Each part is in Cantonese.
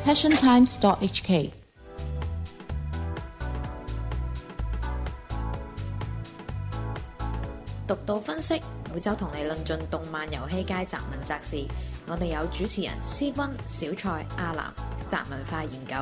passiontimes.hk。 獨到分析，每周同你論盡動漫遊戲界雜文雜事。我哋有主持人思君、小蔡、阿南，雜文化研究。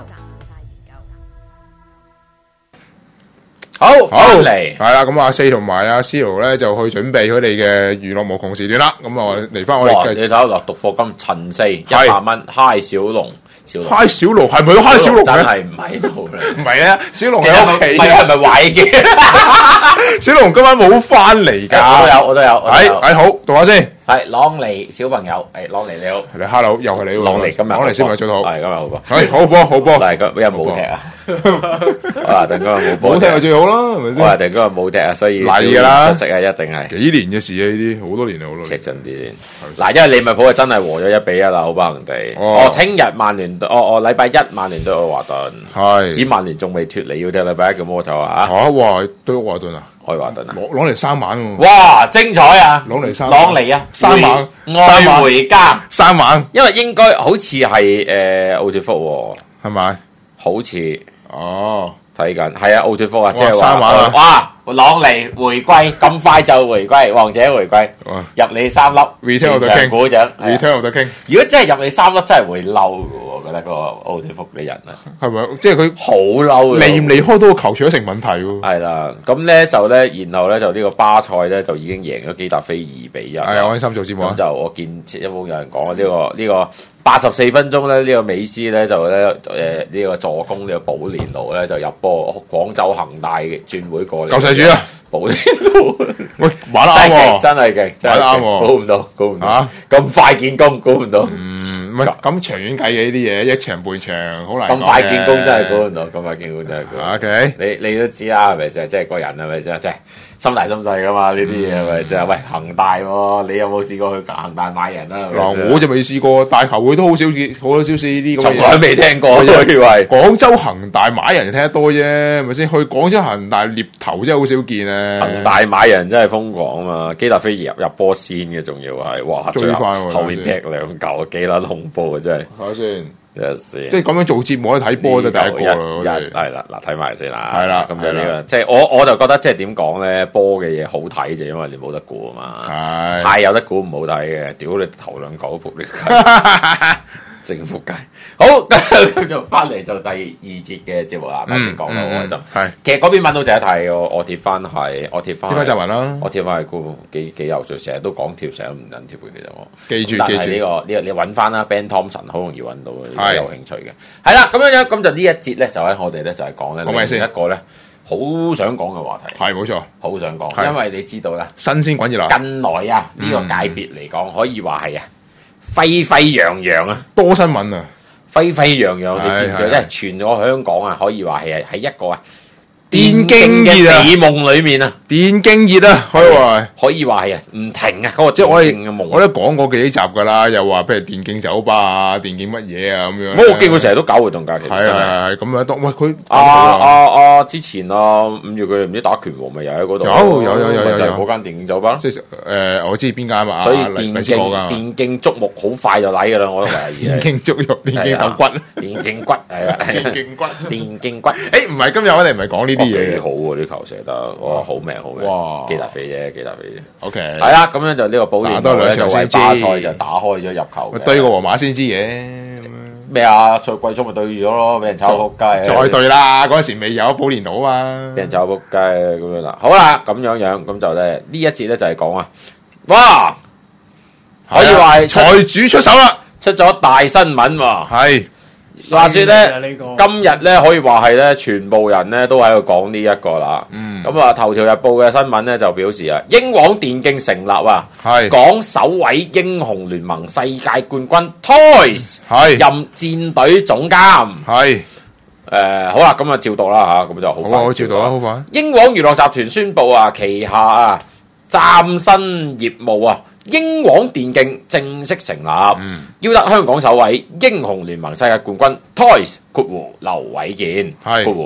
好嚟， 係啦，咁阿四同埋阿 C 咧就去準備佢哋嘅娛樂無窮時段啦。咁啊嚟翻我哋你睇下落讀課金陳四100蚊，嗨小龍， 嗨小龍係咪都嗨小龍真係唔喺度啦， 唔係啊，小龍喺屋企， 係咪壞嘅？ 小龍今晚冇翻嚟㗎， 我都有， 係好讀下先。 係朗尼小朋友，朗尼你好， 你 hello 又係你喎， 朗尼今日朗尼小朋友做得好， 係今日好波， 係好波好波， 但係今日冇踢啊，啊，突然間冇波， 冇踢就最好啦，係咪先？ 我話突然間冇踢啊，所以嚟㗎啦， 出色啊，一定係幾年嘅事啊，呢啲好多年啦，好多年。 赤盡啲先，嗱，因為利物浦係真係和咗1-1啦，好不幸地。聽日曼聯，禮拜一曼聯對愛華頓， 係， 咦，曼聯仲未脫離，要踢禮拜一嘅魔頭啊？ 嚇，哇，對愛華頓啊！ 愛華頓啊， 攞嚟3晚喎！ 哇，精彩啊！ 攞嚟3晚， 朗尼啊 ，3晚， 愛回家 3晚， 因為應該好似係奧脱福喎， 係咪？ 好似哦， 睇緊，係啊，奧脱福啊，即係 3晚啊！ 哇，朗尼回歸咁快就回歸，王者回歸，入你3粒， 全場鼓掌 ，return 得傾。 如果真係入你3粒，真係會嬲嘅喎，我覺得嗰個奧脱福啲人啊， 係咪？即係佢好嬲， 離唔離開到個球場都成問題喎。 係啦，咁咧就咧，然後咧就呢個巴塞咧就已經贏咗基達菲2-1。 係我開心做節目。 咁就我見一般有人講呢個84分鐘咧，呢個美斯咧就咧呢個助攻呢個保連奴咧就入波，廣州恒大嘅轉會過嚟。 救世主啊！ 保連奴， 喂，玩得啱喎， 真係勁， 玩得啱喎， 估唔到嚇，咁快見功，估唔到。 唔係咁長遠計嘅呢啲嘢，一場半場好難。 咁快見功真係估唔到，咁快見功真係估唔到。 OK， 你都知啦，係咪先？即係個人係咪先？即係心大心細噶嘛？呢啲嘢係咪先？喂，恒大喎，你有冇試過去恒大買人啊？ 嗱，我就未試過，大球會都好少見，好多少試呢啲咁嘅嘢。 從來未聽過，我以為廣州恒大買人聽得多啫，係咪先？去廣州恒大獵頭真係好少見啊！ 恒大買人真係瘋狂啊嘛！基達菲入波先嘅，仲要係哇， 最快喎， 後面踢2球，幾撚恐怖啊！真係。 睇下先。 即係咁樣做節目睇波就第一個啦， 係啦，嗱睇埋先啦， 係啦， 咁就呢個即係我就覺得即係點講咧，波嘅嘢好睇就因為你冇得估啊嘛，太有得估唔好睇嘅，屌你頭兩球仆你街，正仆街。好，咁就翻嚟就第2節嘅節目啦，講啦，我就係其實嗰邊揾到就一睇，我貼翻集文啦，我貼翻係估幾有趣，成日都講貼，成日都唔撚貼嘅，其實我記住呢個你揾翻啦 Ben Thompson 好容易揾到嘅，有興趣嘅。係啦，咁樣咁就呢一節咧就喺我哋咧就係講咧另一個咧好想講嘅話題， 係冇錯， 好想講，因為你知道啦， 新鮮滾熱辣， 近來啊呢個界別嚟講可以話係啊沸沸揚揚啊， 多新聞啊！ 沸沸揚揚，你知唔知？因為傳咗香港啊，可以話係一個啊電競熱啊， 美夢裏面啊， 電競熱啊，可以話係啊，唔停啊，嗰個即係我都講過幾集噶啦，又話譬如電競酒吧啊，電競乜嘢啊咁樣。 我見佢成日都搞活動假期， 係咁樣當喂佢之前5月佢哋唔知打拳王咪又喺嗰度， 有就係嗰間電競酒吧。 即係我知邊間嘛， 所以電競觸目好快就嚟噶啦，我都懷疑。 電競觸肉，電競頭骨， 電競骨係啊，電競骨。 誒唔係今日我哋唔係講呢啲嘢， 幾好喎啲球射得，哇好命好命，哇基達菲啫。 OK， 係啦，咁樣就呢個保連奴咧就為巴塞就打開咗入球， 對個皇馬先知嘅。 咩啊？賽季中咪對咗咯，俾人炒仆街。 再對啦，嗰時未有保連奴啊， 俾人炒仆街咁樣啦。好啦，咁樣咁就咧呢一節咧就係講啊，哇，可以話財主出手啦， 出咗大新聞喎。 係。 話說咧，今日咧可以話係咧，全部人咧都喺度講呢一個啦。咁啊，頭條日報嘅新聞咧就表示啊，英皇電競成立啊，講首位英雄聯盟世界冠軍 Toys 任戰隊總監。好啦，咁啊照讀啦吓，咁就好快。 我照讀啦，好快。 英皇娛樂集團宣布啊，旗下啊嶄新業務啊。英皇電競正式成立，邀得香港首位英雄聯盟世界冠軍 Toys 劉偉健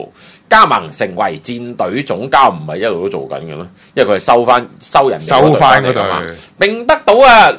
加盟成為戰隊總監，唔係一路都做緊嘅咩？因為佢係收人收翻嗰隊， 並得到啊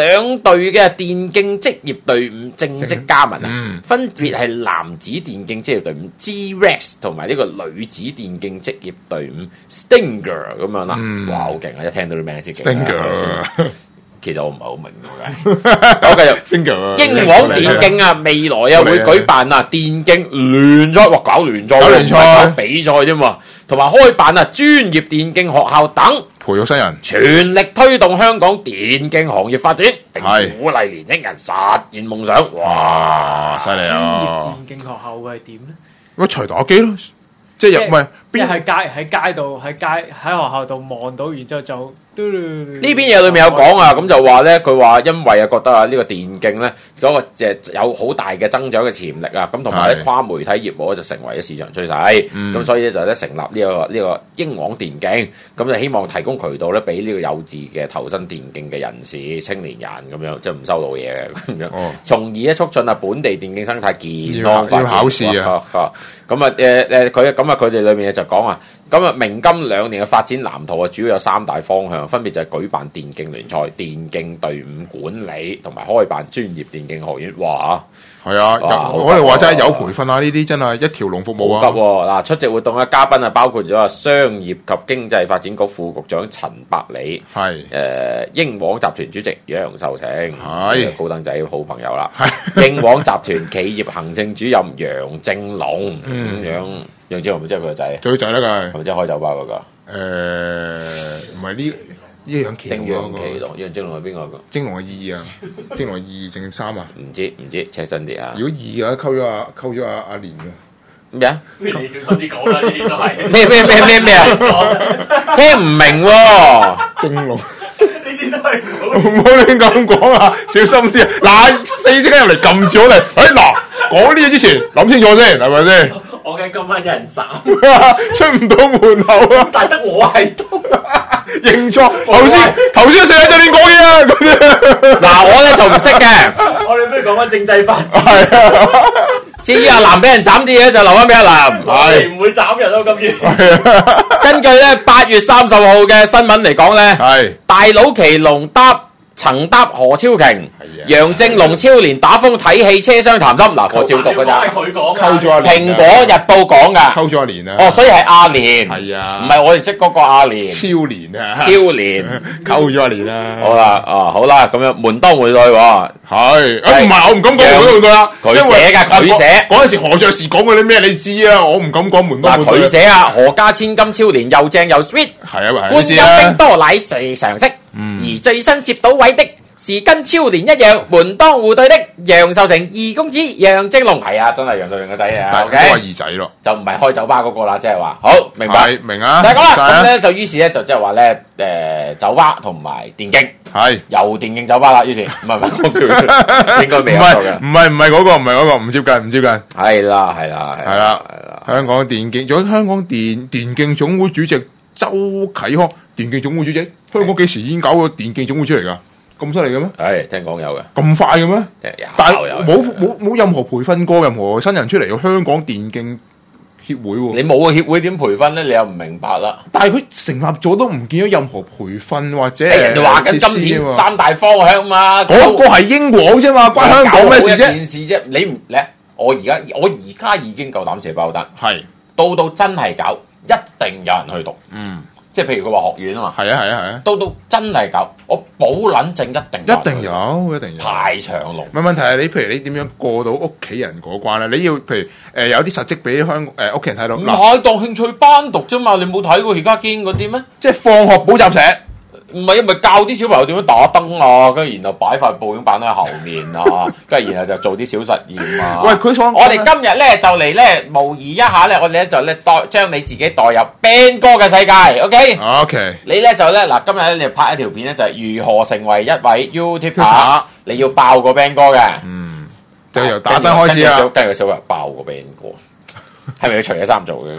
2隊嘅電競職業隊伍正式加盟啊，分別係男子電競職業隊伍 G-Rex 同埋呢個女子電競職業隊伍 Stinger 咁樣啦。哇，好勁啊！一聽到啲名就勁 Stinger。 其實我唔係好明嘅，好繼續。英皇電競啊，未來啊會舉辦啊電競聯賽，哇搞聯賽，搞比賽啫嘛，同埋開辦啊專業電競學校等， 培育新人， 全力推動香港電競行業發展，並鼓勵年輕人實現夢想。哇， 犀利啊！ 專業電競學校會係點咧？ 咪隨打機咯，即係唔係即係喺街度喺學校度望到，然之後就。 呢篇嘢裏面有講啊，咁就話咧，佢話因為啊覺得啊呢個電競咧嗰個有好大嘅增長嘅潛力啊，咁同埋咧跨媒體業務就成為咗市場趨勢，咁所以咧就咧成立呢個英皇電競，咁就希望提供渠道咧俾呢個幼稚嘅投身電競嘅人士、青年人咁樣，即係唔收到嘢嘅咁樣，從而咧促進啊本地電競生態健康發展。 要考試啊！ 咁啊佢哋裏面就講啊，咁啊明今2年嘅發展藍圖啊，主要有3大方向。分別就係舉辦電競聯賽、電競隊伍管理同埋開辦專業電競學院。哇！ 係啊，我哋話真係有培訓啊！呢啲真係一條龍服務啊！ 好急喎！嗱，出席活動嘅嘉賓啊，包括咗啊商業及經濟發展局副局長陳百里，係英皇集團主席楊秀成，係高登仔好朋友啦。英皇集團企業行政主任楊正龍咁樣，楊正龍咪即係佢個仔？ 最仔啦，佢係咪即係開酒吧嗰個？ 唔係呢楊奇龍嗰個， 楊正龍係邊個？ 正龍係2啊，正龍係2定3啊？ 唔知，check 真啲啊！ 如果2嘅話，溝咗阿蓮嘅咩啊？ 你小心啲講啦，呢啲都係咩啊？聽唔明喎， 正龍呢啲都係唔好亂咁講啊！小心啲啊！嗱，4即刻入嚟撳住我哋，嗱講呢嘢之前諗清楚先，係咪先？ 我驚今晚有人斬， 出唔到門口啊！ 但得我喺度。 認錯，頭先成日就亂講嘢啊！ 嗱，我咧就唔識嘅。 我哋不如講翻政制發展。 係啊， 至於阿南俾人斬啲嘢，就留翻俾阿南。 係唔會斬人咯，今次。 根據咧8月30號嘅新聞嚟講咧，係大佬奇龍曾搭何超瓊、楊正龍超連打風睇戲車廂談心。嗱，我照讀㗎咋。 佢講嘅。 溝咗阿蓮。 蘋果日報講㗎。 溝咗阿蓮啊。 哦，所以係阿蓮。 係啊。 唔係我哋識嗰個阿蓮。 超蓮啊。 超蓮。 溝咗阿蓮啦。 好啦，好啦，咁樣門當戶對喎。 係。唔係，我唔敢講門當戶對啦。 佢寫㗎，佢寫。 嗰陣時何爵士講嗰啲咩你知啊？我唔敢講門當戶對。 佢寫啊，何家千金超連又正又 sweet。 係啊， 觀音冰多奶是常識。而最新接到位的。是跟超連一樣門當戶對的楊秀成2公子楊正龍，係啊，真係楊秀成個仔啊， 都係2仔咯， 就唔係開酒吧嗰個啦，即係話好明白， 明啊， 就係咁啦。咁咧就於是咧就即係話咧酒吧同埋電競係有電競酒吧啦，於是唔係講笑，應該未有嘅， 唔係嗰個，唔接近， 係啦， 香港電競，仲有香港電競總會主席周啟康，電競總會主席，香港幾時已經搞個電競總會出嚟㗎？咁犀利嘅咩？ 係聽講有嘅， 咁快嘅咩？但係有冇任何培訓過任何新人出嚟嘅香港電競協會喎。 你冇個協會點培訓咧？你又唔明白啦。 但係佢成立咗都唔見咗任何培訓或者人哋話緊今年3大方向嘛。 嗰個係英皇啫嘛，關香港咩事啫？ 件事啫，你唔咧？我而家已經夠膽寫包單，係到真係搞，一定有人去讀。即係譬如佢話學院啊嘛，係啊，到真係搞，我保撚證一定有排長龍。 冇問題係你，譬如你點樣過到屋企人嗰關咧？你要譬如有啲實績俾屋企人睇到， 唔係當興趣班讀啫嘛，你冇睇過而家堅嗰啲咩？ 即係放學補習社。 唔係，咪教啲小朋友點樣打燈啊，跟住然後擺塊布影板喺後面啊，跟住然後就做啲小實驗啊。 喂， 我哋今日咧就嚟咧模擬一下咧，我哋咧就咧將你自己代入 band 哥嘅世界 ，OK？你咧就咧嗱，今日咧你拍一條片咧就係如何成為一位 YouTuber，你要爆個 band 哥嘅。 就由打燈開始啊， 跟住個小朋友爆個 band 哥。 係咪要除咗衫做嘅？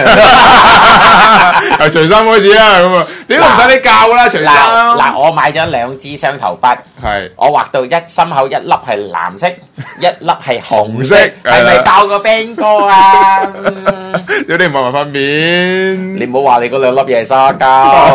由除衫開始啦，咁啊，你都唔使你教啦，除衫。 嗱，我買咗2支雙頭筆， 係我畫到心口一粒係藍色，一粒係紅色， 係咪教個 Ben 哥啊？ 有啲唔係塊面， 你唔好話你嗰2粒嘢係沙膠，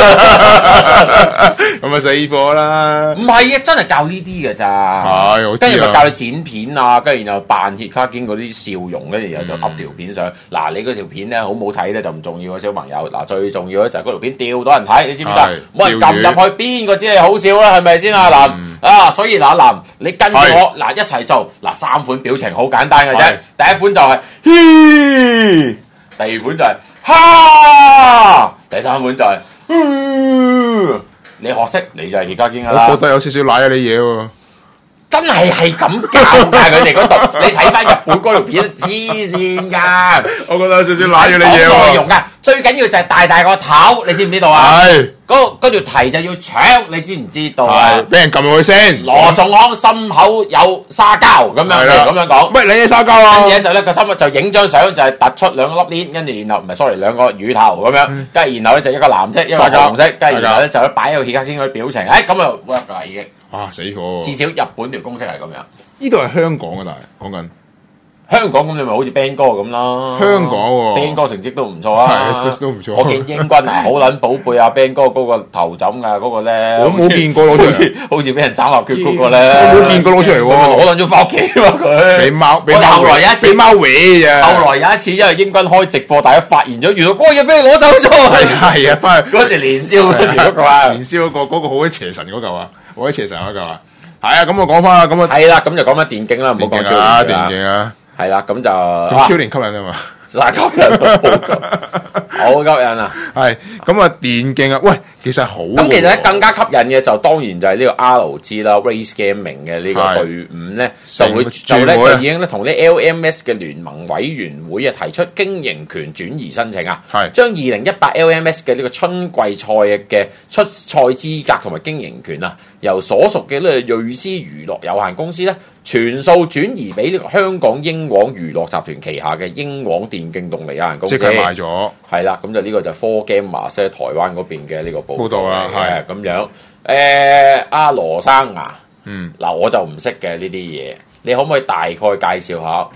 咁啊死火啦！ 唔係啊，真係教呢啲嘅咋。 係，我知啊。 跟住就教你剪片啊，跟住然後扮血卡經嗰啲笑容，跟住然後就噏條片上。嗱，你嗰條片咧好唔好睇咧就唔重要啊，小朋友。嗱，最重要咧就係嗰條片釣到人睇，你知唔知啊？冇人撳入去，邊個知你好笑啦？係咪先啊？嗱啊，所以嗱嗱，你跟住我嗱一齊做嗱3款表情好簡單嘅啫。第一款就係嘻，第二款就係哈，第三款就係你學識你就係血卡經噶啦。 我覺得有少少奶啊你嘢喎。 真係咁教㗎，佢哋嗰度，你睇翻日本嗰條片黐線㗎。 我覺得有少少奶咗你嘢喎。 內容㗎，最緊要就係大個頭，你知唔知道啊？ 係。 嗰條題就要搶，你知唔知道啊？ 俾人撳入去先。 羅仲康心口有沙膠咁樣，咁樣講。 喂，你嘢沙膠啊？ 跟住就咧個心就影張相，就係突出2粒鏈，跟住然後唔係 sorry 2個乳頭咁樣，跟住然後咧就一個藍色，一個紅色，跟住然後咧就擺喺個血卡經嗰啲表情，咁就 work 㗎啦已經。 啊死火！ 至少日本條公式係咁樣。 呢度係香港嘅，但係講緊香港咁，你咪好似 Ben 哥咁啦。 香港喎 Ben 哥成績都唔錯啊， 係都唔錯。 我見英軍啊，好撚寶貝啊 Ben 哥嗰個頭枕㗎嗰個咧， 我冇見過攞出嚟， 好似俾人斬落血嗰個咧， 我冇見過攞出嚟喎， 攞撚咗翻屋企喎佢。 俾貓， 我後來有一次， 俾貓搲咋。 後來有一次，因為英軍開直播，大家發現咗，原來嗰個嘢俾你攞走咗。 係啊，翻去嗰時年宵嗰個啊， 年宵嗰個好鬼邪神嗰嚿啊，好鬼邪神嗰嚿啊。係啊，咁我講翻啦，咁啊係啦，咁就講翻電競啦，唔好講超年電競啊。 係啦，咁就超年吸引啊嘛， 晒吸引，好吸引啊！ 係咁啊，電競啊，喂，其實好咁，其實咧更加吸引嘅就當然就係呢個 RG 啦 ，Race Gaming 嘅呢個隊伍咧，就已經咧同啲 LMS 嘅聯盟委員會啊提出經營權轉移申請啊，將2018 LMS 嘅呢個春季賽嘅出賽資格同埋經營權啊，由所屬嘅呢個瑞思娛樂有限公司咧，全數轉移俾呢個香港英皇娛樂集團旗下嘅英皇電競動力有限公司， 即係賣咗， 係啦，咁就呢個就 4Gamers 喺台灣嗰邊嘅呢個報道啦， 係咁樣。阿羅生啊，嗱我就唔識嘅呢啲嘢，你可唔可以大概介紹下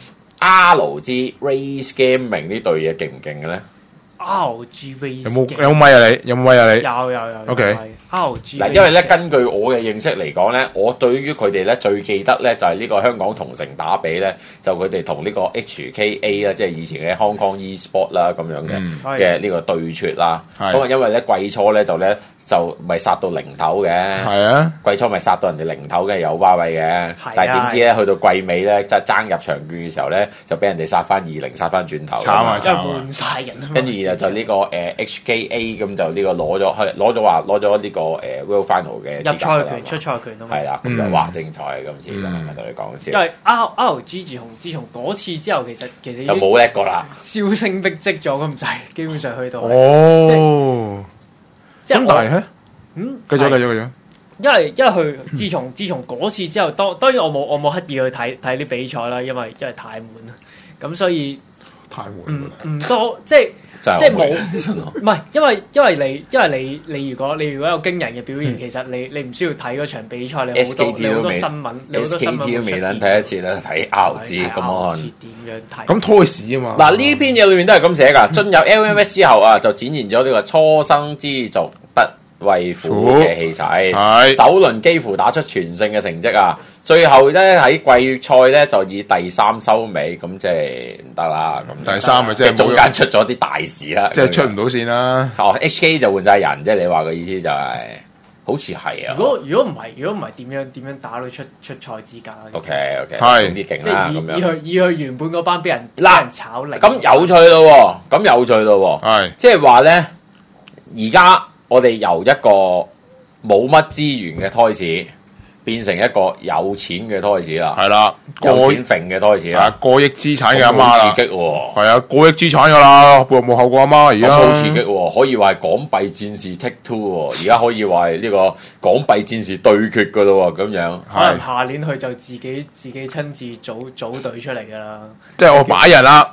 RG Race Gaming 呢隊嘢勁唔勁嘅咧？ RG Race 有冇咪啊你？有冇咪啊你？ 有。 OK。 RG 嗱，因為咧根據我嘅認識嚟講咧，我對於佢哋咧最記得咧就係呢個香港同城打比咧，就佢哋同呢個 HKA 啦，即係以前嘅 Hong Kong eSport 啦咁樣嘅呢個對決啦。咁啊，因為咧季初咧就咪殺到零頭嘅，係啊，季初咪殺到人哋零頭嘅有巴位嘅，但係點知咧去到季尾咧，即係爭入場券嘅時候咧，就俾人哋殺翻2-0，殺翻轉頭， 慘啊！ 真係換晒人啊！ 跟住然後就呢個HKA 咁就呢個攞咗呢個World Final 嘅入賽權、出賽權啊嘛， 係啦，咁就哇精彩啊！今次咁啊，同你講先， 因為 RG 自從嗰次之後，其實就冇叻過啦， 銷聲匿跡咗咁滯，基本上去到即係咁但係咧，繼續。 因為佢自從嗰次之後，當然我冇刻意去睇啲比賽啦，因為太悶啦，咁所以太悶， 唔多即係冇，唔係因為你如果有驚人嘅表現，其實你唔需要睇嗰場比賽，你好多新聞，你好多新聞都未能睇一次啦，睇 RG 咁按點樣睇？ 咁拖屎啊嘛！ 嗱呢篇嘢裏面都係咁寫㗎，進入 LMS 之後啊，就展現咗呢個初生之犢不畏虎嘅氣勢，首輪幾乎打出全勝嘅成績啊！最後咧喺季賽咧就以第3收尾，咁即係唔得啦。咁第3咪即係中間出咗啲大事啦， 即係出唔到線啦。 HK 就換晒人，即係你話嘅意思就係，好似係啊。 如果唔係點樣打到出賽資格 ？OK， 係總之勁啦咁樣。 以佢原本嗰班俾人炒嚟。 咁有趣咯喎， 係即係話咧，而家。我哋由一個冇乜資源嘅胎市變成一個有錢嘅胎市啦， 係啦， 有錢揈嘅胎市啦， 過億資產嘅阿媽啦， 刺激喎， 係啊，過億資產噶啦，冇後過阿媽而家， 好刺激喎，可以話係港幣戰士 Take Two 喎，而家可以話係呢個港幣戰士對決噶咯喎，咁樣， 可能下年佢就自己親自組隊出嚟噶啦， 即係我擺人啦。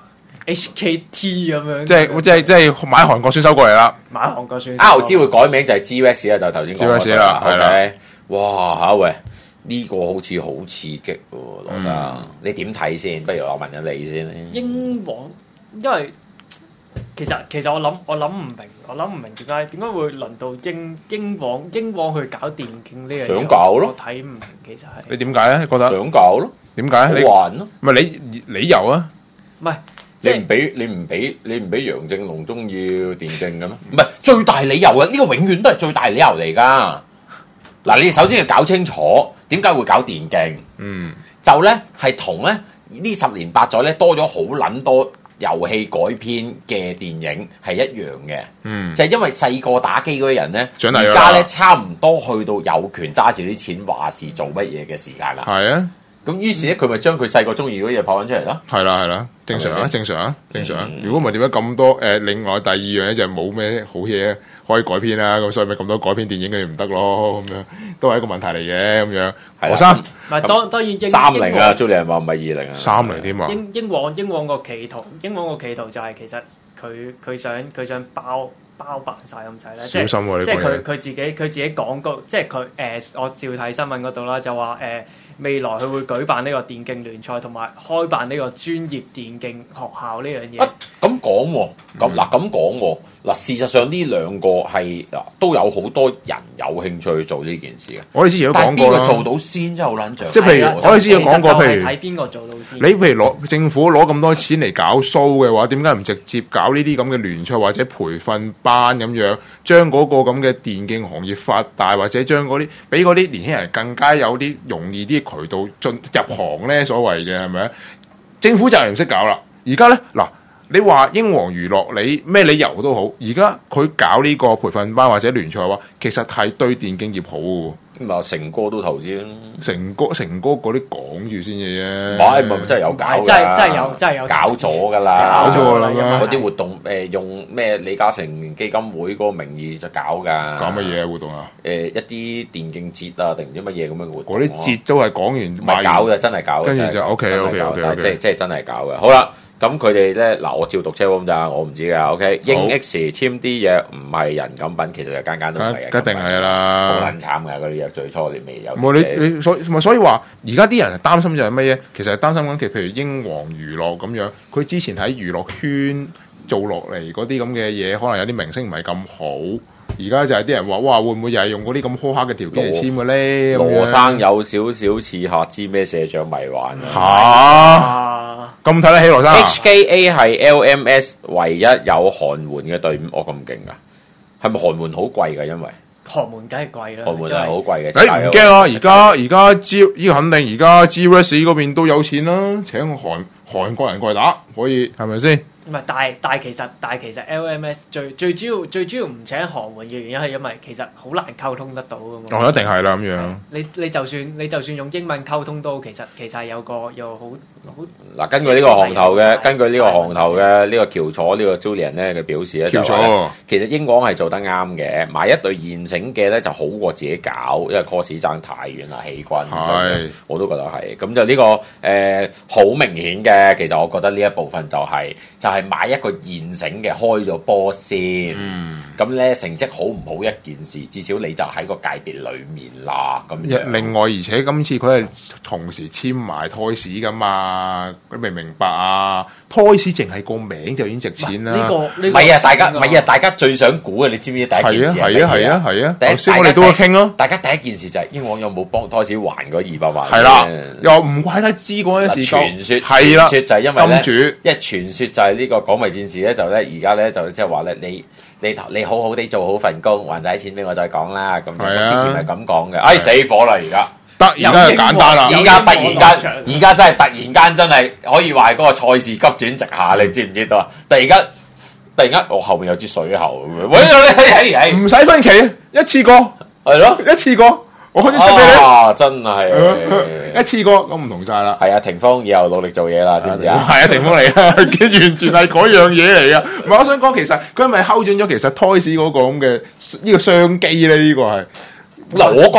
HKT 咁樣， 即係買韓國選手過嚟啦， 買韓國選手。 RG 會改名就係 GWS 啦，就頭先講 GWS 啦，係啦。 哇嚇喂，呢個好似好刺激喎，羅生，你點睇先？不如我問下你先。 英皇，因為其實我諗唔明點解會輪到英皇去搞電競呢樣嘢？ 想搞咯， 我睇唔明其實係。 你點解咧？覺得想搞咯？ 點解？ 好玩咯？ 唔係你理由啊？ 唔係。 你唔俾楊正龍中意電競嘅咩？唔係最大理由啊！呢個永遠都係最大理由嚟噶。嗱，你首先要搞清楚點解會搞電競。就咧係同咧呢10年8載咧多咗好撚多遊戲改編嘅電影係一樣嘅。就係因為細個打機嗰啲人咧，而家咧差唔多去到有權揸住啲錢話事做乜嘢嘅時間啦。係啊。咁於是咧，佢咪將佢細個中意嗰啲嘢跑翻出嚟咯？係啦，正常啊。如果唔係點解咁多？另外第二樣嘢就係冇咩好嘢可以改編啦，咁所以咪咁多改編電影嘅唔得咯，咁樣都係一個問題嚟嘅，咁樣。何生， 唔係當然 30啊，Julian話唔係20啊 ，30添啊。 英皇個企圖就係其實佢想包辦晒咁滯咧， 小心喎！ 即係佢自己講過，即係佢我照睇新聞嗰度啦，就話未來佢會舉辦呢個電競聯賽，同埋開辦呢個專業電競學校呢樣嘢。 咁講喎，咁講喎，嗱事實上呢兩個係都有好多人有興趣去做呢件事嘅。 我哋之前都講過啦， 邊個做到先真係好撚著。 即係譬如我哋之前講過，譬如睇邊個做到先。 你譬如政府攞咁多錢嚟搞 show 嘅話，點解唔直接搞呢啲咁嘅聯賽或者培訓班咁樣，將嗰個咁嘅電競行業發大，或者將嗰啲俾嗰啲年輕人更加有啲容易啲渠道入行咧？所謂嘅係咪啊？政府就係唔識搞啦。而家咧嗱。你話英皇娛樂你咩理由都好，而家佢搞呢個培訓班或者聯賽嘅話，其實係對電競業好嘅。 咁啊，成哥都投資啦， 成哥嗰啲講住先嘅啫。 唔係真係有搞㗎， 真係有搞咗㗎啦， 搞咗啦。 嗰啲活動用咩李嘉誠基金會嗰個名義就搞㗎。 搞乜嘢活動啊？ 一啲電競節啊，定唔知乜嘢咁嘅活動。 嗰啲節都係講完， 唔係搞嘅，真係搞嘅。 跟住就 OK， 即係真係搞嘅。好啦。咁佢哋咧嗱，我照讀車咁咋，我唔知㗎。OK，英 X 簽啲嘢唔係人咁品，其實就間都唔係。 一定係啦， 好撚慘㗎嗰啲嘢，最初你未有。 冇所以話，而家啲人擔心就係乜嘢？其實係擔心緊，譬如英皇娛樂咁樣，佢之前喺娛樂圈做落嚟嗰啲咁嘅嘢，可能有啲明星唔係咁好。而家就係啲人話，哇，會唔會又係用嗰啲咁苛刻嘅條件嚟簽嘅咧？ 羅生有少少似下知咩社長迷幻啊！咁睇得起羅生 HKA 係 LMS 唯一有韓援嘅隊伍，我咁勁噶，係咪韓援好貴噶？因為韓援梗係貴啦， 韓援係好貴嘅。 唔驚啊！而家呢個肯定，而家 GWS 嗰邊都有錢啦，請韓國人過嚟打，可以係咪先？ 唔係，但係其實 LMS 最主要唔請韓援嘅原因係因為其實好難溝通得到㗎嘛。 一定係啦咁樣。 你就算用英文溝通都其實係有好嗱，根據呢個行頭嘅呢個喬楚呢個 Julian 咧嘅表示咧，就話其實英皇係做得啱嘅，買一隊現成嘅咧就好過自己搞，因為 cost 爭太遠啦，起軍。係，我都覺得係。咁就呢個好明顯嘅，其實我覺得呢一部分就係買一個現成嘅開咗波先。咁咧成績好唔好一件事，至少你就喺個界別裡面啦。咁另外，而且今次佢係同時簽埋 Toys 噶嘛，你明唔明白啊？Toys 淨係個名就已經值錢啦。 唔係啊，大家最想估嘅，你知唔知第一件事係啊。頭先我哋都會傾咯。大家第一件事就係英皇有冇幫 Toys 還嗰200萬？係啦， 又唔怪得知嗰陣時。 傳說就係因為咧，一傳說就係呢個港迷戰士咧，就咧而家咧就即係話咧，你好好地做好份工，還晒錢俾我再講啦。咁之前係咁講嘅，死火啦而家。而家就簡單啦，而家突然間真係可以話係嗰個賽事急轉直下，你知唔知道啊？突然間我後面有支水喉咁樣， 唔使分期，一次過係咯，一次過我開始出俾你。 真係一次過咁唔同晒啦。 係啊，霆鋒以後努力做嘢啦，知唔知啊？ 係啊，霆鋒嚟啊，佢完全係嗰樣嘢嚟啊！唔係，我想講其實佢係咪睺準咗其實 Toys 嗰個咁嘅呢個商機咧？呢個係嗱，我覺得。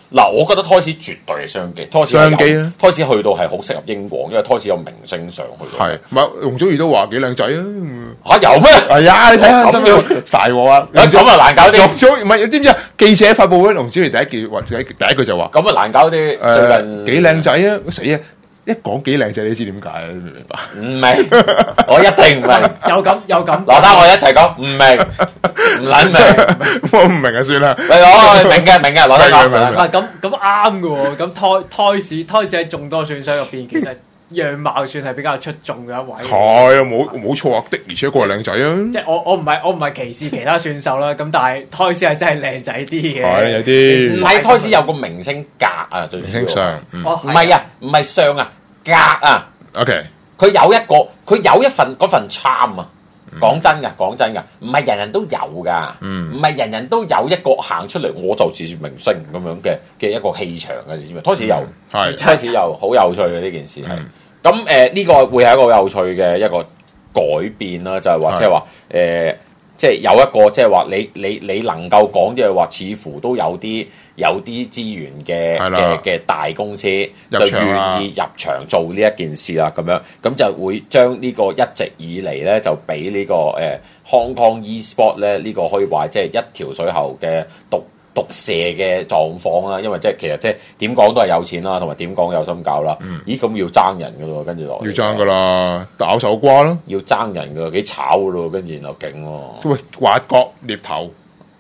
嗱，我覺得胎士絕對係商機，胎士去到係好適合英皇，因為胎士有明星上去。 係，唔係容祖兒都話幾靚仔啊？ 嚇有咩？ 係啊，你睇下真係大鑊啊！ 咁啊難搞啲。 容祖兒唔係，你知唔知啊？記者發佈會，容祖兒第一句就話： 咁啊難搞啲。最近幾靚仔啊！死啊！一講幾靚仔，你知點解啊？你明唔明白？ 唔明，我一定唔明。有咁，羅生我一齊講，唔明，唔撚明， 我唔明啊，算啦。 我明嘅，羅生講。 唔係咁啱嘅喎，咁胎士喺眾多選手入邊，其實樣貌算係比較出眾嘅一位。 係啊，冇錯啊，的而且確係靚仔啊！ 即係我唔係歧視其他選手啦，咁但係胎士係真係靚仔啲嘅。 係有啲唔係胎士有個明星格啊，最明星相。 唔係啊，唔係相啊。格啊 ，OK， 佢有一份嗰份 charm 啊，講真噶，唔係人人都有噶，唔係人人都有一個行出嚟我就似明星咁樣嘅一個氣場嘅，你知唔知？開始有，開始有，好有趣嘅呢件事係。咁呢個會係一個有趣嘅一個改變啦，就係話即係話即係有一個即係話你能夠講即係話似乎都有啲資源嘅大公司就願意入場做呢一件事啦，咁就會將呢個一直以嚟咧就俾呢個Hong Kong eSport 咧呢個可以話即係一條水喉嘅毒蛇嘅狀況啦，因為即係其實即係點講都係有錢啦，同埋點講有心教啦。咦，咁要爭人噶咯，跟住落要爭噶啦，咬手瓜咯， 要爭人噶，幾炒噶咯，跟住然後勁喎。 喂，挖角獵頭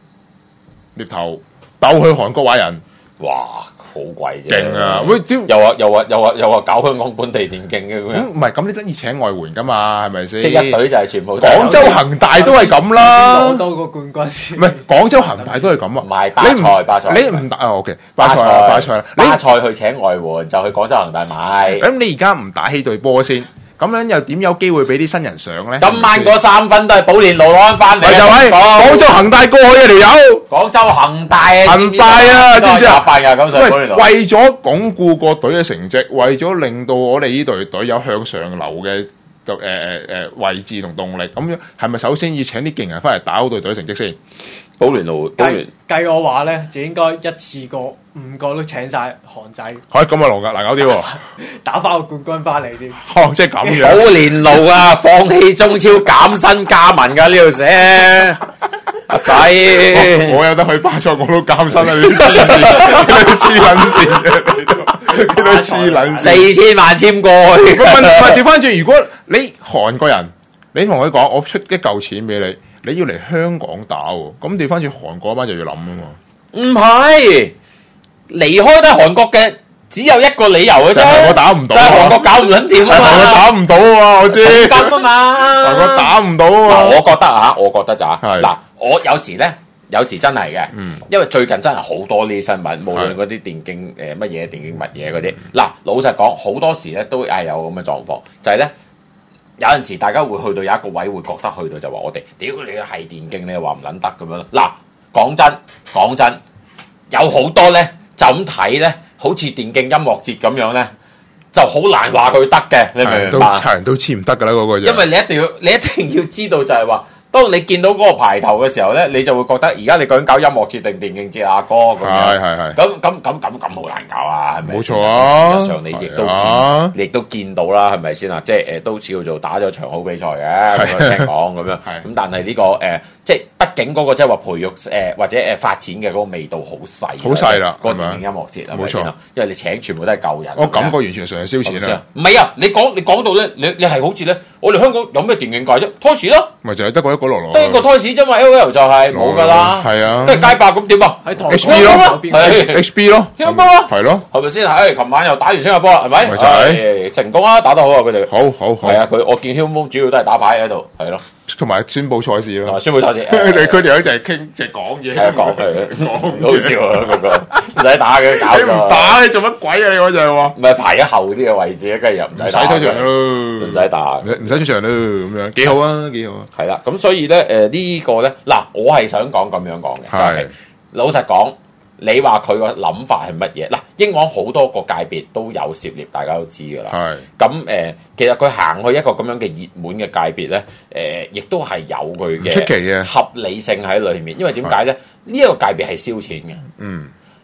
鬥去韓國玩人， 哇！好貴啫， 勁啊！喂， 又話搞香港本地電競嘅咁樣， 唔係咁你得要請外援噶嘛，係咪先？ 即係一隊就係全部。 廣州恒大都係咁啦， 攞多個冠軍先。 唔係廣州恒大都係咁啊， 唔係巴塞， 你唔打啊 ？OK， 巴塞去請外援就去廣州恒大買。 咁你而家唔打起隊波先？咁樣又點有機會俾啲新人上咧？ 今晚嗰3分都係寶蓮路攞翻嚟。 就係廣州恒大過去嘅條友， 廣州恒大啊，知唔知啊？ 喂， 為咗鞏固個隊嘅成績，為咗令到我哋呢隊有向上流嘅位置同動力，咁樣係咪首先要請啲勁人翻嚟打好隊成績先？ 寶蓮路計我話咧，就應該一次過5個都請晒韓仔。 係咁啊，難搞啲喎， 打翻個冠軍翻嚟先。 哦，即係咁樣。 寶蓮路啊，放棄中超減薪加盟㗎呢度寫。阿仔， 我有得去巴塞，我都減薪啦！你黐撚線嘅，你都黐撚線。 4000萬簽過去。 問調翻轉，如果你韓國人，你同佢講，我出一嚿錢俾你。你要嚟香港打喎，咁調翻轉韓國嗰班就要諗啊嘛。 唔係離開得韓國嘅只有一個理由嘅啫， 韓國打唔到， 就係韓國搞唔撚掂啊嘛。 韓國打唔到啊，我知。 咁啊嘛， 韓國打唔到啊。 我覺得咋嗱，我有時真係嘅，因為最近真係好多呢啲新聞，無論嗰啲電競乜嘢、電競乜嘢嗰啲。嗱，老實講，好多時咧都係有咁嘅狀況，就係咧。有陣時大家會去到有一個位，會覺得去到就話我哋屌你係電競，你又話唔撚得咁樣。嗱，講真，有好多咧就咁睇咧，好似電競音樂節咁樣咧，就好難話佢得嘅。你明唔明白？ 人都黐唔得噶啦嗰個。 因為你一定要知道就係話。當你見到嗰個排頭嘅時候咧，你就會覺得而家你究竟搞音樂節定電競節啊哥咁樣， 係咁好難搞啊，係咪？ 冇錯啊！ 事實上你亦都見到啦，係咪先啊？即係都叫做打咗場好比賽嘅，咁樣聽講咁樣。咁但係呢個即係畢竟嗰個即係話培育或者發展嘅嗰個味道好細啦。 嗰個電競音樂節係咪先啊？因為你請全部都係舊人， 我感覺完全上係燒錢啦。 唔係啊！你講到咧，你係好似咧，我哋香港有咩電競界啫？胎士咯， 咪就係得個一個得一個胎士啫嘛 ，LOL 就係冇噶啦， 係啊， 都係街霸咁點啊？ 喺台 HB 咯，HB 咯， 香港咯， 係咯， 係咪先？琴晚又打完新加坡啦，係咪？ 咪就係成功啊，打得好啊，佢哋好， 係啊，我見 Hillmon 主要都係打牌喺度，係咯， 同埋宣佈賽事咯， 宣佈賽事， 佢哋就係傾，就係講嘢， 講好笑啊，嗰個唔使打嘅，搞你唔打你做乜鬼啊？你我就係話， 唔係排喺後啲嘅位置，梗係又唔使出場咯， 唔使打， 唔使出場咯，咁樣幾好啊，幾好啊， 係啦，咁所以咧呢個咧嗱，我係想講咁樣講嘅，就係老實講。你話佢個諗法係乜嘢？嗱，英皇好多個界別都有涉獵，大家都知㗎啦。係咁其實佢行去一個咁樣嘅熱門嘅界別咧，亦都係有佢嘅出奇嘅合理性喺裏面。因為點解咧？呢一個界別係燒錢嘅。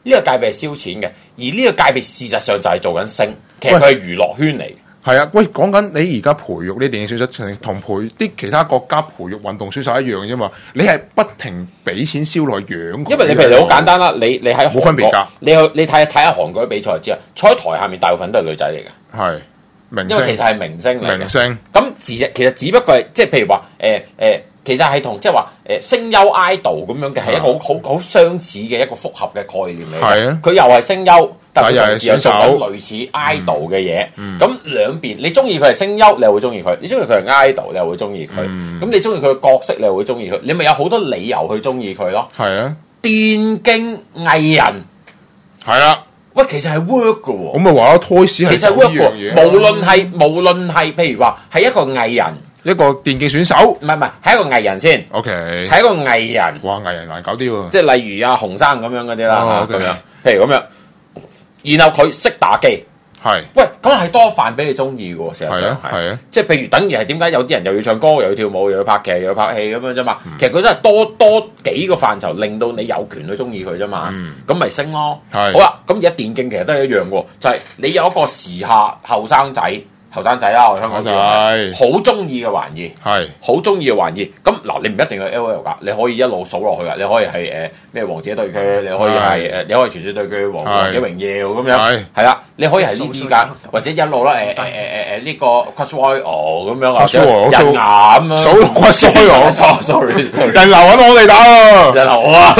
呢個界別係燒錢嘅，而呢個界別事實上就係做緊星，其實佢係娛樂圈嚟。 係啊，喂，講緊你而家培育啲電競選手，同培啲其他國家培育運動選手一樣啫嘛。你係不停俾錢燒落去養佢。 因為你譬如你好簡單啦，你喺冇分別㗎。 你睇下韓國啲比賽就知啊，坐喺台下面大部分都係女仔嚟嘅。 係明星， 因為其實係明星嚟嘅。 明星咁其實只不過係即係譬如話其實係同即係話聲優 idol 咁樣嘅係一個好相似嘅一個複合嘅概念嚟嘅。係啊，佢又係聲優。但係同時又做緊類似 idol 嘅嘢，咁兩邊你中意佢係聲優，你又會中意佢；你中意佢係 idol，你又會中意佢。咁你中意佢嘅角色，你又會中意佢。你咪有好多理由去中意佢咯。係啊，電競藝人係啊，喂，其實係 work 嘅喎。咁咪話咯，Toys係其實 work 嘅。無論係譬如話係一個藝人，一個電競選手，唔係係一個藝人先。OK， 係一個藝人。哇，藝人難搞啲喎。即係例如阿洪生咁樣嗰啲啦，咁樣，譬如咁樣。然後佢識打機，係喂咁係多飯俾你中意嘅喎，事實上係即係譬如等於係點解有啲人又要唱歌，又要跳舞，又要拍劇，又要拍戲咁樣啫嘛。其實佢都係多幾個範疇，令到你有權去中意佢啫嘛。咁咪升咯。好啦，咁而家電競其實都係一樣喎，就係你有一個時下後生仔啦，我香港仔好中意嘅玩意，係好中意嘅玩意。咁嗱，你唔一定係 LOL 㗎，你可以一路數落去㗎。你可以係咩王者對決，你可以係你可以傳說對決王者榮耀咁樣，係啦，你可以係呢啲㗎，或者一路啦呢個 Clash Royale 咁樣啊，人牙咁樣，數落 Clash Royale，sorry，人流揾我哋打喎，人流啊，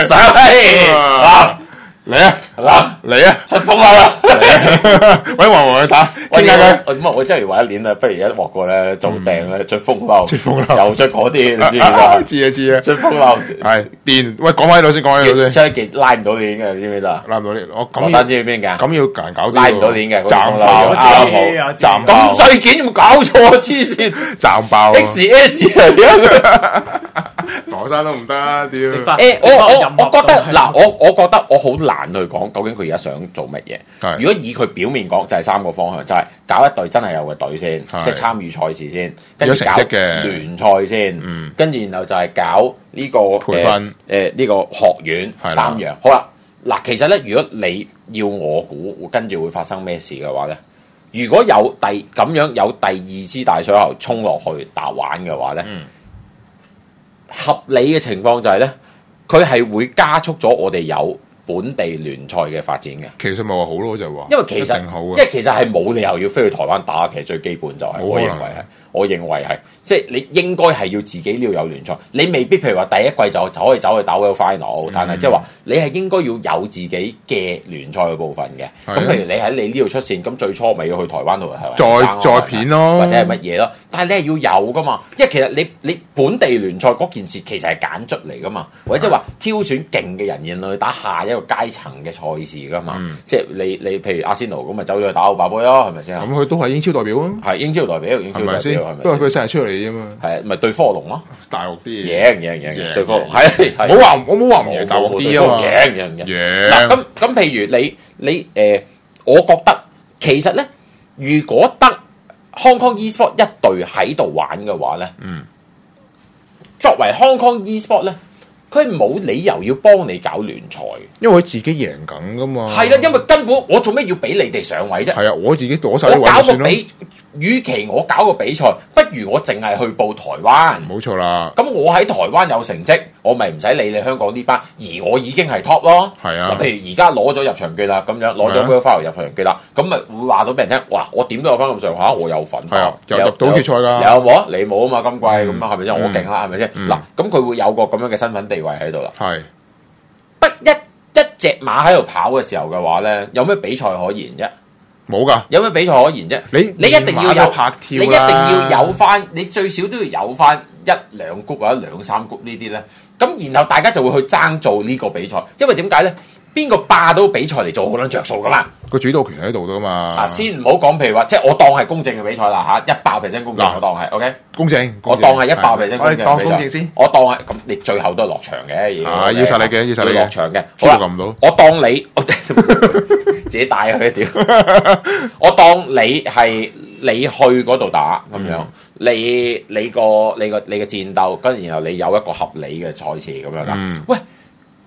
嚟啊！嚟啊！出風啦！揾黃去打，傾下佢。咁啊，我真係玩一年啦，不如一鑊過咧做訂咧，出風褸，又出嗰啲，你知唔知啊？知啊！出風褸係電。喂，講喺度先，出一件拉唔到鏈嘅，你知唔知得？拉唔到鏈，我咁單知邊嘅？咁要難搞啲，拉唔到鏈嘅，斬爆啱斬爆。咁細件有冇搞錯啊？黐線，斬爆 XS 嚟嘅。羅生都唔得，屌！我覺得嗱，我覺得我好難去講究竟佢而家想做乜嘢。如果以佢表面講，就係三個方向，就係搞一隊真係有個隊先，即係參與賽事先，跟住搞聯賽先，跟住然後就係搞呢個培訓呢個學院三樣。好啦，嗱，其實咧，如果你要我估跟住會發生咩事嘅話咧，如果有咁樣有第二支大水喉衝落去打玩嘅話咧。合理嘅情況就係咧，佢係會加速咗我哋有本地聯賽嘅發展嘅。其實咪話好咯，就係話，因為其實係冇理由要飛去台灣打，其實最基本就係，我認為係，即係你應該係要自己要有聯賽，你未必譬如話第一季就可以走去打 World Final，但係即係話你係應該要有自己嘅聯賽嘅部分嘅。咁譬如你喺你呢度出線，咁最初咪要去台灣度再片咯，或者係乜嘢咯？但係你係要有噶嘛，因為其實你本地聯賽嗰件事其實係揀出嚟噶嘛，或者即係話挑選勁嘅人然後去打下一個階層嘅賽事噶嘛。即係你譬如阿仙奴咁咪走咗去打歐霸杯咯，係咪先？咁佢都係英超代表啊，係英超代表，不過佢成日出嚟啫嘛，係咪對科隆咯？大陸啲贏對科隆，係我冇話唔贏大陸啲啊嘛，贏嗱咁譬如你我覺得其實咧，如果得 Hong Kong Esport 一隊喺度玩嘅話咧，作為 Hong Kong Esport 咧。佢冇理由要幫你搞聯賽，因為佢自己贏緊噶嘛。係啦，因為根本我做咩要俾你哋上位啫？係啊，我自己攞晒啲位就算咯。與其我搞個比賽，不如我淨係去報台灣。冇錯啦。咁我喺台灣有成績，我咪唔使理你香港呢班，而我已經係 top 咯。係啊。嗱，譬如而家攞咗入場券啦，咁樣攞咗 World Final 入場券啦，咁咪會話到俾人聽，哇！我點都有翻咁上下，我有份。係啊，又入到決賽㗎。有冇？你冇啊嘛，今季咁啊，係咪先？我勁啦，係咪先？嗱，咁佢會有個咁樣嘅身份地位喺度啦。係。得一隻馬喺度跑嘅時候嘅話咧，有咩比賽可言啫？冇噶，有咩比賽可言啫？你一定要有拍跳，你一定要有翻，你最少都要有翻1-2谷或者2-3谷呢啲咧。咁然後大家就會去爭做呢個比賽，因為點解咧？邊個霸到比賽嚟做好撚着數噶嘛？個主導權喺度噶嘛？嗱，先唔好講，譬如話，即係我當係公正嘅比賽啦嚇，100% 公正，我當係 OK 公正，我當係100% 公正嘅比賽。我當公正先，我當係咁，你最後都係落場嘅，要晒你嘅，要晒你落場嘅。好啦，撳唔到，我當你自己帶佢一屌，我當你係你去嗰度打咁樣，你個戰鬥，跟住然後你有一個合理嘅賽事咁樣啦。喂！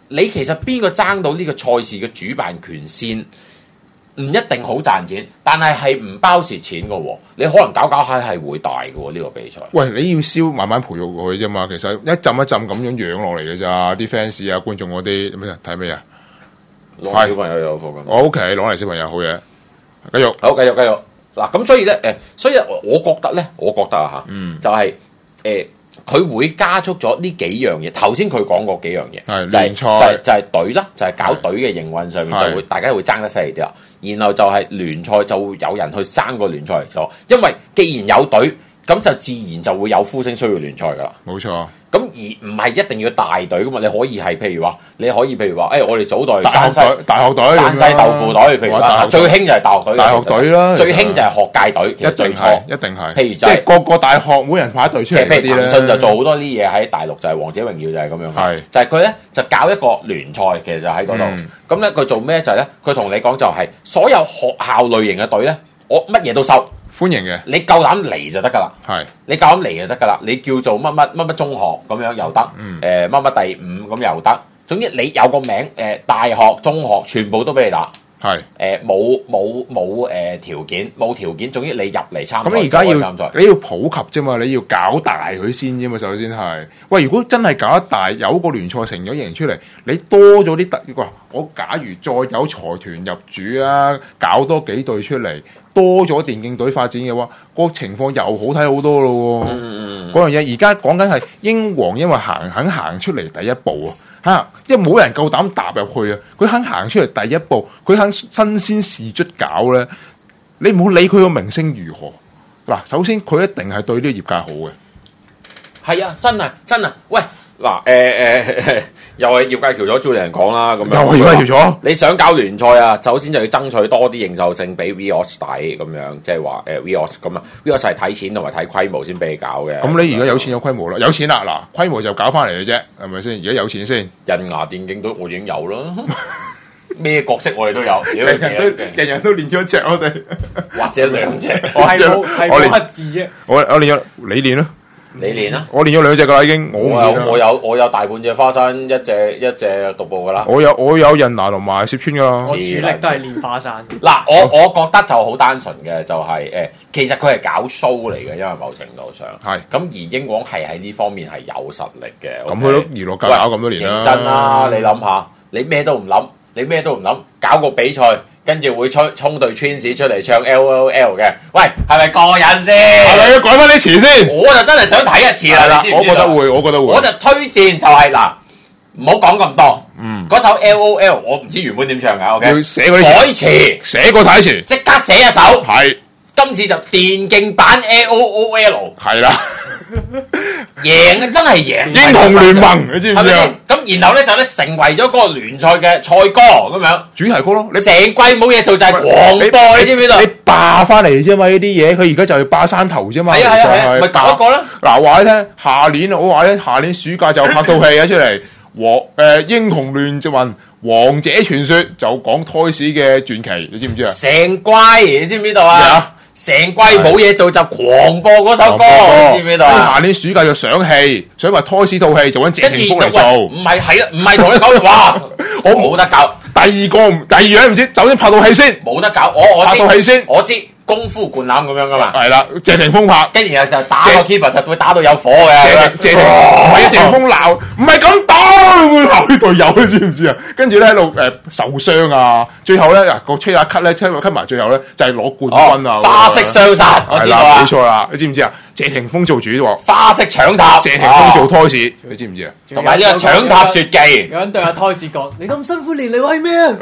你其實邊個爭到呢個賽事嘅主辦權先？唔一定好賺錢，但係唔包蝕錢嘅喎。你可能搞下係會大嘅喎呢個比賽。喂， 你要燒慢慢培育佢啫嘛。其實一浸一浸咁樣養落嚟嘅咋。啲 fans 啊、觀眾嗰啲咩睇咩啊？ 攞小朋友有貨咁。 OK，攞嚟小朋友好嘢。繼續， 好繼續。嗱咁所以咧所以我覺得啊就係佢會加速咗呢幾樣嘢。頭先佢講過幾樣嘢，就係隊啦，就係搞隊嘅營運上面就會大家會爭得犀利啲啦。然後就係聯賽就會有人去生個聯賽嚟做，因為既然有隊，咁就自然就會有呼聲需要聯賽噶啦。 冇錯。咁而唔係一定要大隊噶嘛，你可以係譬如話，我哋組隊大學隊、 山西豆腐隊，譬如話最興就係大學隊， 大學隊啦， 最興就係學界隊，其實最初一定係。 譬如即係個個大學每人派一隊出嚟嗰啲咧。 譬如騰訊就做好多啲嘢喺大陸，就係王者榮耀就係咁樣。係就係佢咧就搞一個聯賽，其實就喺嗰度。咁咧佢做咩就係咧？佢同你講就係所有學校類型嘅隊咧，我乜嘢都收。 歡迎嘅， 你夠膽嚟就得噶啦，係你夠膽嚟就得噶啦，你叫做乜中學咁樣又得，乜第五咁又得，總之你有個名，大學、中學全部都俾你打，係冇條件，冇條件，總之你入嚟參賽。 咁你而家你要普及啫嘛，你要搞大佢先啫嘛，首先係。喂，如果真係搞得大，有個聯賽成咗型出嚟，你多咗啲我假如再有財團入主啊，搞多幾隊出嚟。多咗電競隊發展嘅話，個情況又好睇好多咯。嗰樣嘢而家講緊係英皇，因為肯行出嚟第一步啊，因為冇人夠膽踏入去啊。佢肯行出嚟第一步，佢肯新鮮事卒搞咧。你唔好理佢個名聲如何。嗱，首先佢一定係對呢個業界好嘅。 係啊，真啊，喂。嗱，又係業界橋咗做人講啦，咁樣又係業界橋咗。 你想搞聯賽啊，首先就要爭取多啲認受性俾 VOS 底咁樣，即係話VOS 咁啊 ，VOS 係睇錢同埋睇規模先俾你搞嘅。咁你而家有錢有規模啦，有錢啦，嗱，規模就搞翻嚟嘅啫，係咪先？而家有錢先， 印牙電競隊我已經有啦，咩角色我哋都有， 人人都練咗一隻我哋， 或者兩隻， 係冇黑字啫。 我練咗，你練啦。 你練啦， 我練咗2隻噶啦，已經。 我有大半隻花山，一隻獨步噶啦。 我有人拿同埋涉村噶啦。 我主力都係練花山。 嗱，我覺得就好單純嘅，就係其實佢係搞 show 嚟嘅，因為某程度上係。咁而英皇係喺呢方面係有實力嘅。咁佢都娛樂界搞咁多年啦。 認真啦，你諗下，你咩都唔諗，搞個比賽。跟住會衝隊 Twins 出嚟唱 LOL 嘅，喂，係咪過癮先？係咪要改翻啲詞先？ 我就真係想睇一次啦， 我覺得會。 我就推薦就係嗱，唔好講咁多。嗰首 LOL 我唔知原本點唱㗎 ，OK？ 要寫嗰啲改詞， 寫過睇詞， 即刻寫一首。係，今次就電競版 LOL。係啦。贏啊！真係贏， 英雄聯盟，你知唔知啊？ 咁然後咧就咧成為咗嗰個聯賽嘅賽歌咁樣， 主題歌咯。 你成季冇嘢做就係狂播，你知唔知道？ 你霸翻嚟啫嘛？呢啲嘢，佢而家就要霸山頭啫嘛。係啊， 咪搞一個啦。 嗱，話你聽，下年暑假就拍套戲啊出嚟，英雄聯盟王者傳說就講 Toys 嘅傳奇，你知唔知啊？ 成季，你知唔知道啊？成季冇嘢做就狂播嗰首歌，你知唔知道啊？ 下年暑假就上戲，想話 Toys 套戲做緊謝霆鋒嚟做， 唔係同你講哇，我冇得搞。 第二樣唔知，首先拍套戲先， 冇得搞。 拍套戲先， 我知功夫灌籃咁樣噶嘛。 係啦，謝霆鋒拍， 跟住就打個 keeper 就會打到有火嘅。 謝霆鋒鬧，唔係咁打，會鬧啲隊友，你知唔知啊？跟住咧喺度受傷啊，最後咧個吹下咳咧，吹下咳埋，最後咧就係攞冠軍啊！ 花式雙殺，我知道啊， 冇錯啦，你知唔知啊？謝霆鋒做主喎， 花式搶塔， 謝霆鋒做Toys，你知唔知啊？ 同埋呢個搶塔絕技， 有人對阿Toys講：你咁辛苦練嚟為咩啊？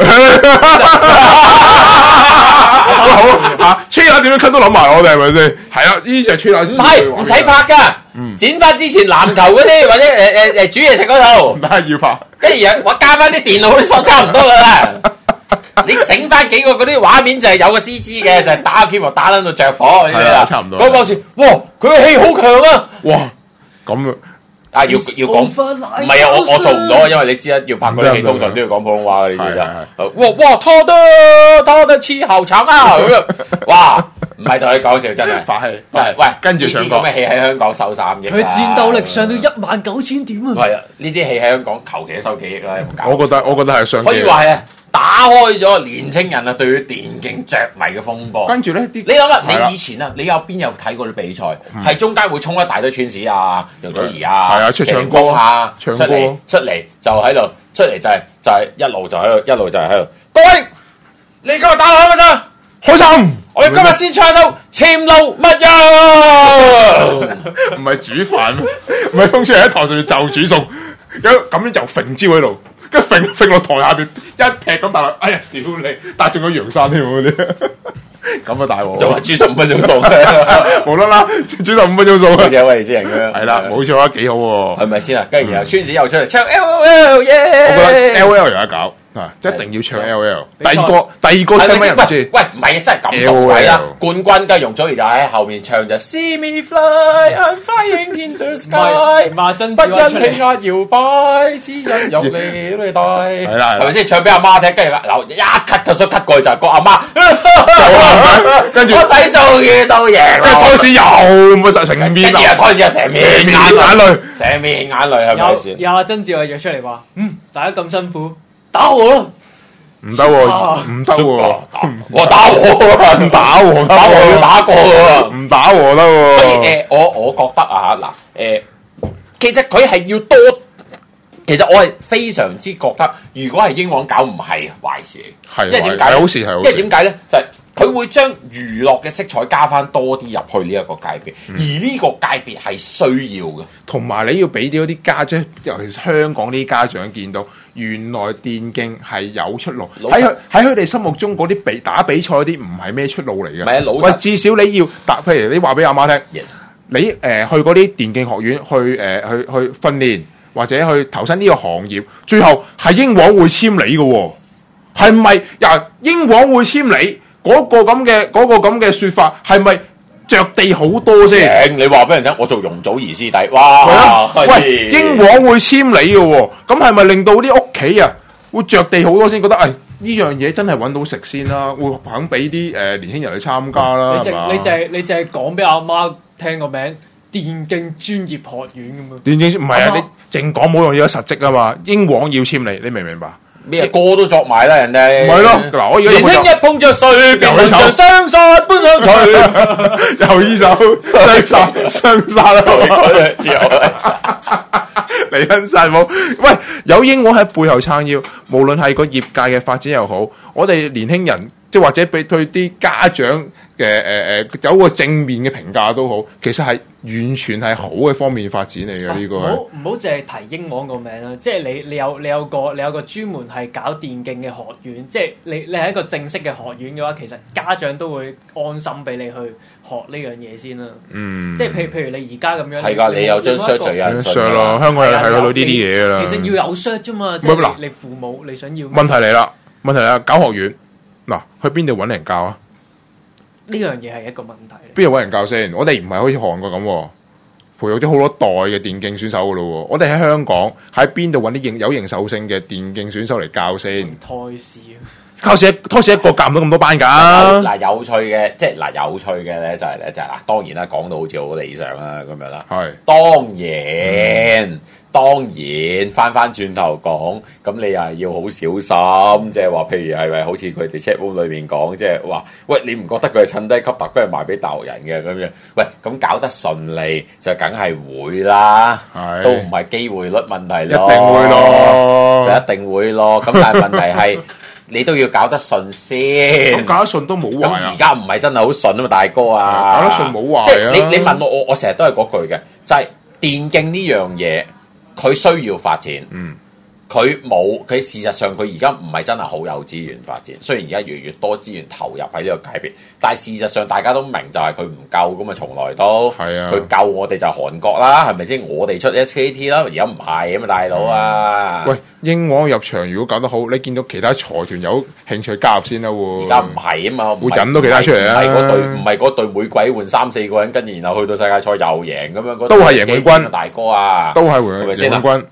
好啊，吹下點樣咳都諗埋我哋係咪先？係啊，呢就係吹下先。 唔係唔使拍噶，剪翻之前籃球嗰啲或者煮嘢食嗰度， 唔係要拍。 跟住我加翻啲電腦啲索差唔多噶啦。你整翻幾個嗰啲畫面就係有個 CG 嘅，就係打個 keyboard 打到着火，你知啦？ 差唔多。 嗰個時，哇，佢嘅氣好強啊！ 哇，咁啊要講，唔係啊，我做唔到啊，因為你知啦，要拍嗰啲戲通常都要講普通話嘅，你知唔知啊？哇，拖得黐後腸啊！咁樣，哇，唔唔係同你講笑，真係發氣， 真係喂， 跟住上咁嘅戲喺香港收3億， 佢戰鬥力上到19000點啊！ 係啊，呢啲戲喺香港求其都收幾億啦，有冇搞？ 我覺得係上， 可以話係打開咗年青人啊對於電競着迷嘅風波。 跟住咧， 你諗下，你以前啊，你有邊有睇過啲比賽？係中間會衝一大堆串士啊、容祖兒啊， 係啊，出唱歌啊， 唱歌出嚟就喺度，出嚟就係一路就喺度，一路就係喺度。各位，你今日打落開唔開心？ 開心！ 我哋今日先唱到前路乜嘢？ 唔係煮飯咩？唔係通常喺台上面就煮餸，咁樣就揈招喺度，跟住揈落台下邊一劈咁大落，哎呀屌你！但係仲有楊生添嗰啲，咁啊大鑊！ 又話煮15分鐘餸， 無啦啦煮15分鐘餸， 好似有位先人咁樣。 係啦，冇錯啊，幾好喎！ 係咪先啊？跟住然後川子又出嚟唱 LOL 耶！ 我覺得 LOL 有得搞。一定要唱 LOL。第二個唱咩唔知？ 喂，唔係啊，真係感動位啦！冠軍跟容祖兒就喺後面唱就 See me fly, I'm flying in the sky。不因氣壓搖擺，只因有你帶。係啦，係咪先？唱俾阿媽聽，跟住嗱一咳就咳過去就係個阿媽。跟住我仔終於都贏啦！ 開始又冇實成面啦， 開始又成面眼淚，成面眼淚係咪先？ 有阿曾志偉約出嚟話：大家咁辛苦。打我咯， 唔得喎，唔得喎， 我打我， 唔打我， 打我要打過喎， 唔打我得喎。 所以我覺得啊嗱其實佢係要多，其實我係非常之覺得，如果係英皇搞唔係壞事， 係， 因為點解？ 係好事，係好事。 因為點解咧？就係佢會將娛樂嘅色彩加翻多啲入去呢一個界別，而呢個界別係需要嘅。 同埋你要俾啲嗰啲家長，尤其是香港啲家長見到。原來電競係有出路，喺佢哋心目中嗰啲打比賽嗰啲唔係咩出路嚟嘅。 唔係啊，老實。 喂，至少你要譬如你話俾阿媽聽，你去嗰啲電競學院去訓練或者去投身呢個行業，最後係英皇會簽你嘅喎，係咪？英皇會簽你嗰個咁嘅説法係咪？着地好多先， 你話俾人聽，我做容祖兒師弟，哇！ 喂，英皇會簽你嘅喎，咁係咪令到啲屋企啊會着地好多先？覺得呢樣嘢真係揾到食先啦，會肯俾啲年輕人去參加啦。 你淨係講俾阿媽聽個名，電競專業學院咁樣。 電競唔係啊，你淨講冇用，要有實績啊嘛。英皇要簽你，你明唔明白？ 咩歌都作埋啦，人哋唔係咯。嗱，我而家年輕一碰着水，便能像雙殺搬上錘。 又呢首雙殺啦，離婚晒冇。喂，有英皇喺背後撐腰，無論係個業界嘅發展又好，我哋年輕人即係或者對啲家長嘅有個正面嘅評價都好，其實係完全係好嘅方面發展嚟嘅呢個。 唔好淨係提英皇個名啦，即係你有個專門係搞電競嘅學院，即係你係一個正式嘅學院嘅話，其實家長都會安心俾你去學呢樣嘢先啦。即係譬如你而家咁樣， 係㗎，你有張 cert 就有人信咯。香港人睇到呢啲嘢㗎啦。 其實要有 cert 啫嘛，即係你父母你想要。 問題嚟啦，搞學院嗱，去邊度揾人教啊？ 呢樣嘢係一個問題。 邊度揾人教先？我哋唔係好似韓國咁培育咗好多代嘅電競選手噶咯。我哋喺香港喺邊度揾啲有認受性嘅電競選手嚟教先？胎試一個教唔到咁多班㗎。 嗱，有趣嘅，即係有趣嘅咧，就係嗱，當然啦，講到好似好理想啦咁樣啦。係當然翻轉頭講，咁你又係要好小心，即係話，譬如係咪好似佢哋 chat room 裏面講，即係話，喂，你唔覺得佢係趁低吸特跟住賣俾大陸人嘅咁樣？喂，咁搞得順利就梗係會啦，都唔係機會率問題咯， 一定會咯， 就一定會咯。咁但係問題係你都要搞得順先， 咁搞得順都冇壞啊。 而家唔係真係好順啊嘛，大哥啊， 搞得順冇壞啊。 即係你問我成日都係嗰句嘅，就係電競呢樣嘢。佢需要發展，佢事實上佢而家唔係真係好有資源發展。雖然而家越嚟越多資源投入喺呢個界別，但係事實上大家都明就係佢唔夠咁啊，從來都係啊。佢夠我哋就韓國啦，係咪先？我哋出 SKT 啦，而家唔係啊嘛，大佬啊！ 喂，英皇入場如果搞得好，你見到其他財團有興趣加入先啦喎。 而家唔係啊嘛， 會引到其他出嚟啊！ 唔係嗰隊每季換3-4個人，跟住然後去到世界賽又贏咁樣， 都係贏冠軍， 大哥啊！ 都係贏冠軍。 即係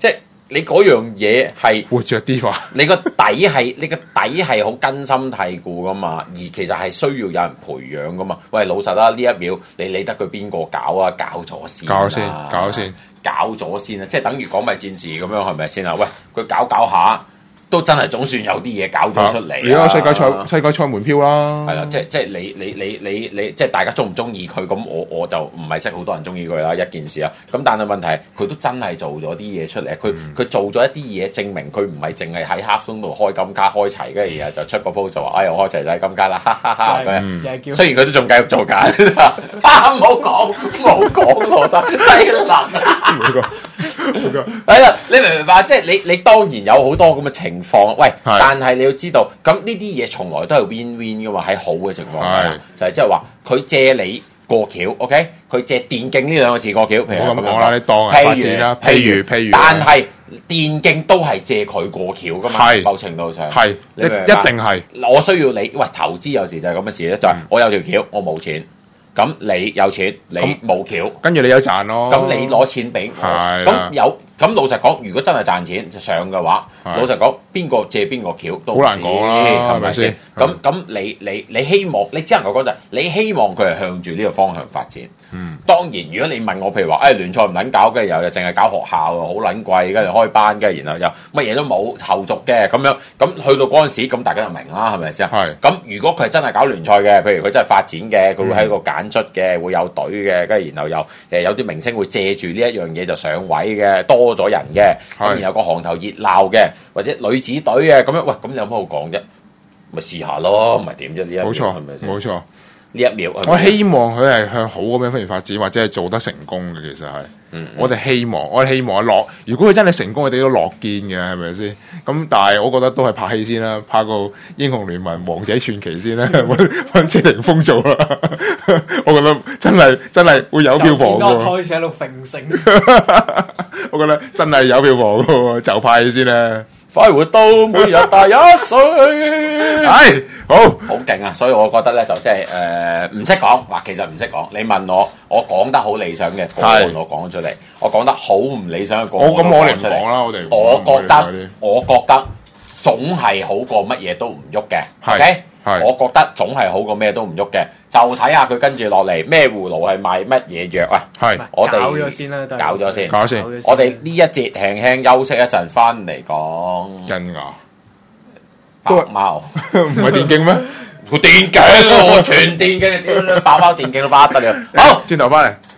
你嗰樣嘢係活著啲話， 你個底係好根深蒂固噶嘛，而其實係需要有人培養噶嘛。喂，老實啦，呢一秒你理得佢邊個搞啊？搞咗先，搞咗先啊！即係等於講咪戰士咁樣，係咪先啊？喂，佢搞下。都真係總算有啲嘢搞咗出嚟。而家世界賽門票啦， 係啦，即係你即係大家中唔中意佢咁，我就唔係識好多人中意佢啦，一件事啊。咁但係問題係佢都真係做咗啲嘢出嚟，佢做咗一啲嘢證明佢唔係淨係喺黑松度開金卡開齊，跟住然後就出個 post 就話哎呀開齊就係金卡啦，哈哈哈咁樣。雖然佢都仲繼續做緊，唔好講羅生低能啊！係啦，你明唔明白？即係你當然有好多咁嘅情況，喂，但係你要知道，咁呢啲嘢從來都係 win win 噶嘛，喺好嘅情況下，就係即係話佢借你過橋 ，OK， 佢借電競呢兩個字過橋，譬如咁講啦，你當係發展啦，譬如， 但係電競都係借佢過橋噶嘛，某程度上係，一定係。 我需要你，喂，投資有時就係咁嘅事咧，就係我有條橋，我冇錢。咁你有錢，你冇橋， 跟住你有賺咯。 咁你攞錢俾我，咁老實講，如果真係賺錢就上嘅話，老實講，邊個借邊個橋都好難講啦，係咪先？咁你希望，你只能夠講就係你希望佢係向住呢個方向發展。當然，如果你問我，譬如話，聯賽唔撚搞，跟住又淨係搞學校，好撚貴，跟住開班，跟住然後又乜嘢都冇後續嘅咁樣，咁去到嗰陣時，咁大家就明啦，係咪先？咁如果佢係真係搞聯賽嘅，譬如佢真係發展嘅，佢會喺個揀出嘅，會有隊嘅，跟住然後又有啲明星會借住呢一樣嘢就上位嘅，多咗人嘅，咁然後個行頭熱鬧嘅，或者女子隊嘅咁樣，喂，咁有乜好講啫？咪試下咯，唔係點啫？呢一秒係咪先？ 冇錯。 呢一秒， 我希望佢係向好咁樣方面發展，或者係做得成功嘅。其實係，我哋希望樂。如果佢真係成功，我哋都樂見嘅，係咪先？咁但係我覺得都係拍戲先啦，拍個英雄聯盟、王者傳奇先啦，揾謝霆鋒做啦。我覺得真係會有票房嘅。 開始喺度揈繩， 我覺得真係有票房嘅，就拍戲先啦。 快活到每日大1歲， 係好勁啊！所以我覺得咧就即係唔識講嗱，其實唔識講。你問我講得好理想嘅個案，我講出嚟；我講得好唔理想嘅個案，我哋唔講啦。我覺得總係好過乜嘢都唔喐嘅。OK，我覺得總係好過咩都唔喐嘅。就睇下佢跟住落嚟咩葫蘆係賣乜嘢藥啊！我哋搞咗先啦， 搞咗先。我哋呢一節輕輕休息一陣，翻嚟講跟牙白貓唔係電競咩？ 電競，我全電競，白貓電競都不得了。好， 轉頭翻嚟。